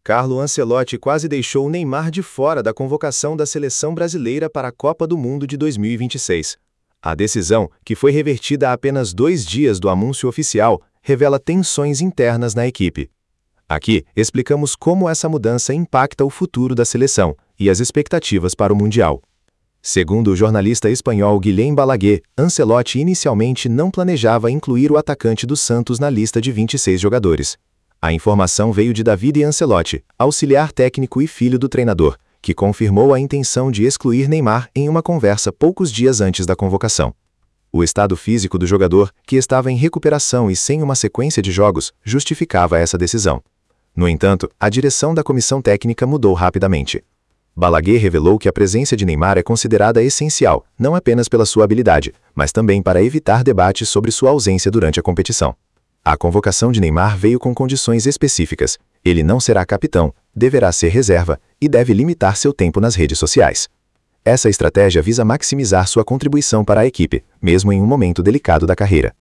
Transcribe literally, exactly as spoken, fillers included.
Carlo Ancelotti quase deixou Neymar de fora da convocação da seleção brasileira para a Copa do Mundo de dois mil e vinte e seis. A decisão, que foi revertida a apenas dois dias do anúncio oficial, revela tensões internas na equipe. Aqui, explicamos como essa mudança impacta o futuro da seleção e as expectativas para o Mundial. Segundo o jornalista espanhol Guillem Balaguer, Ancelotti inicialmente não planejava incluir o atacante do Santos na lista de vinte e seis jogadores. A informação veio de Davide Ancelotti, auxiliar técnico e filho do treinador, que confirmou a intenção de excluir Neymar em uma conversa poucos dias antes da convocação. O estado físico do jogador, que estava em recuperação e sem uma sequência de jogos, justificava essa decisão. No entanto, a direção da comissão técnica mudou rapidamente. Balaguer revelou que a presença de Neymar é considerada essencial, não apenas pela sua habilidade, mas também para evitar debates sobre sua ausência durante a competição. A convocação de Neymar veio com condições específicas. Ele não será capitão, deverá ser reserva e deve limitar seu tempo nas redes sociais. Essa estratégia visa maximizar sua contribuição para a equipe, mesmo em um momento delicado da carreira.